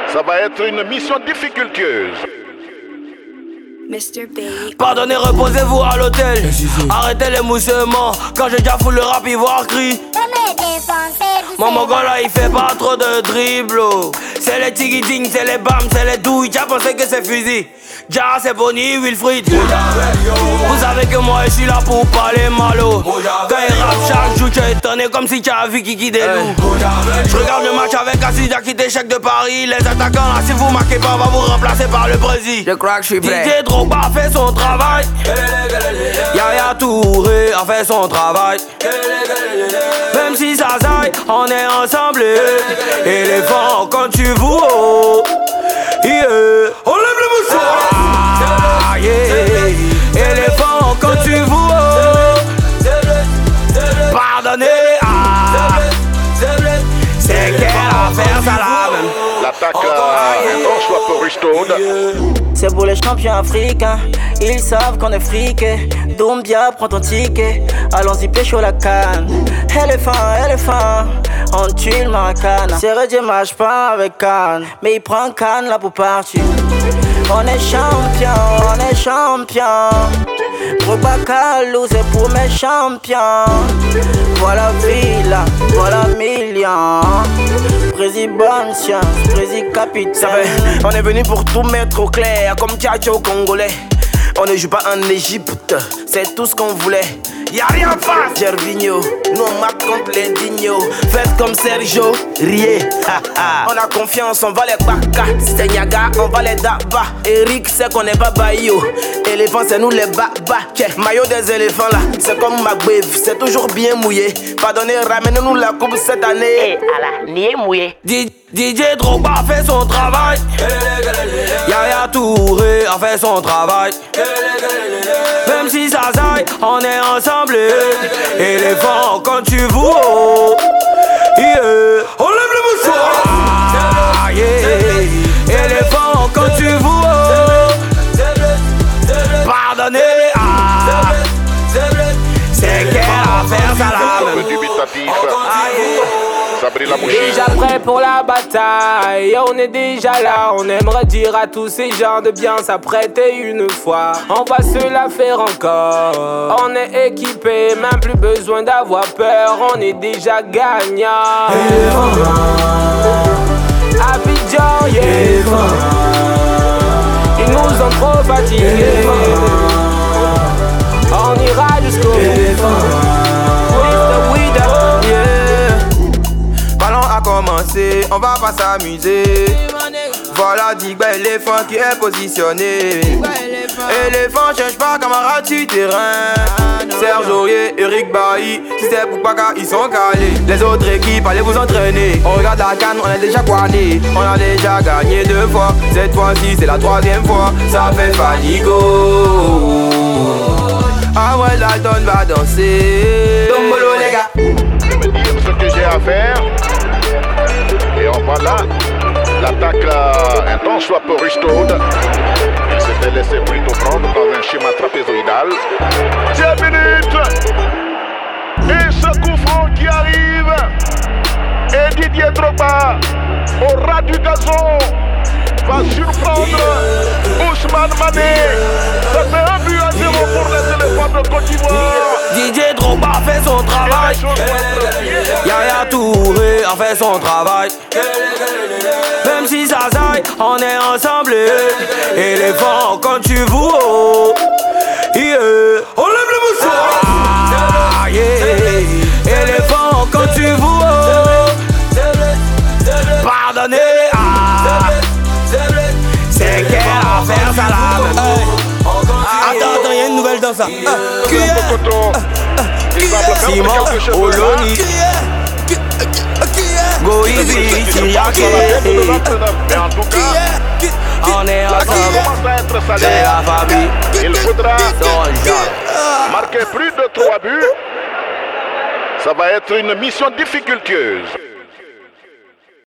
Ça va être une mission difficultueuse. Mr. Baby. Pardonnez, reposez-vous à l'hôtel. Arrêtez les moussements. Quand j'ai déjà fou le rap, ivoire crie. Mon mongol là il fait pas trop de dribble. C'est les tigiding, c'est les bams, c'est les douilles. T'as pensé que c'est fusil. Jara c'est Bonnie, Wilfried. Vous savez que moi je suis là pour parler malo. Quand il rappe chaque jour, tu es étonné comme si tu as vu Kiki des loups. Je regarde le match avec Assis qui t'échec de Paris. Les attaquants là, si vous marquez pas, on va vous remplacer par le Brésil. Je crois que je suis prêt. Didier Drogba a fait son travail. Yaya Touré a fait son travail. Même si ça saille, on est ensemble. Éléphant quand tu vois. Yeah. On lève le mouchoir. Ah, yeah. Éléphant quand tu vois. Pardonnez. Ah. C'est quelle affaire ça là même. L'attaque un choix pour Ristone. C'est pour les champions africains, ils savent qu'on est friqué. Doumbia, prends ton ticket, allons-y pêcher la canne. Éléphant, on tue le maracana. C'est Dieu marche pas avec canne, mais il prend canne là pour partir. On est champion. Drogba Kalou, c'est pour mes champions. Voilà Villa, voilà million. Président science, président capitaine. On est venu pour tout mettre au clair, comme Tchatcho congolais. On ne joue pas en Égypte, c'est tout ce qu'on voulait. Y'a rien en face, Gervinho, nous on marque contre les dignos. Faites comme Sergio, riez, on a confiance, on va les baka. C'est Nyaga, on va les daba. Eric sait qu'on est pas bayo. Éléphant c'est nous les baba. Maillot des éléphants là, c'est comme Magbev, c'est toujours bien mouillé. Pardonnez, ramenez-nous la coupe cette année. Ala, ni mouillé. Didier Drogba a fait son travail. Yaya Touré a fait son travail. Même si ça saille, on est ensemble. Éléphant quand tu vois. Yeah. On lève le mouchoir. Ah, yeah. Éléphant quand tu vois. Pardonnez. Ah. C'est quelle affaire ça là même. Dubitatif. Sabrina Mouchi. Déjà prêt pour la bataille, on est déjà là. On aimerait dire à tous ces gens de bien s'apprêter une fois. On va se la faire encore. On est équipé, même plus besoin d'avoir peur. On est déjà gagnant. Abidjan, yeah. Ils nous ont trop fatigués. On ira jusqu'au bout. Commencer, on va pas s'amuser. Voilà Digba éléphant qui est positionné. Éléphant cherche pas camarade sur terrain. Serge Aurier, Eric Bailly, si c'est pour Paka, ils sont calés. Les autres équipes, allez vous entraîner. On regarde la canne, on est déjà guané. On a déjà gagné 2 fois. Cette fois-ci, c'est la 3e fois. Ça fait fanigo. Ah ouais, la donne va danser. Tombolo les gars. Je me dire ce que j'ai à faire. Et on va là, l'attaque un temps soit pour Ristone. Il s'était laissé plutôt prendre dans un schéma trapézoïdal. 10 minutes. Et ce coup franc qui arrive. Et Didier Drogba, au ras du gazon, va surprendre Ousmane Mané. Ça fait 1-0 pour les éléphants de Côte d'Ivoire. Didier Drogba a fait son travail. Yaya Touré a fait son travail. Même si ça saille, on est ensemble. Éléphant quand tu vois. Yeah. On lève le mouchoir. Ah, yeah. Éléphant quand tu vois. Pardonnez. Ah. C'est quelle affaire ça là même. Attends, y'a une nouvelle dans ça. Simon, Oloni, Goïzi, Siriake. En tout cas, on est la ensemble. commence à être salée. C'est la famille. Il faudra marquer plus de 3 buts. Ça va être une mission difficultueuse.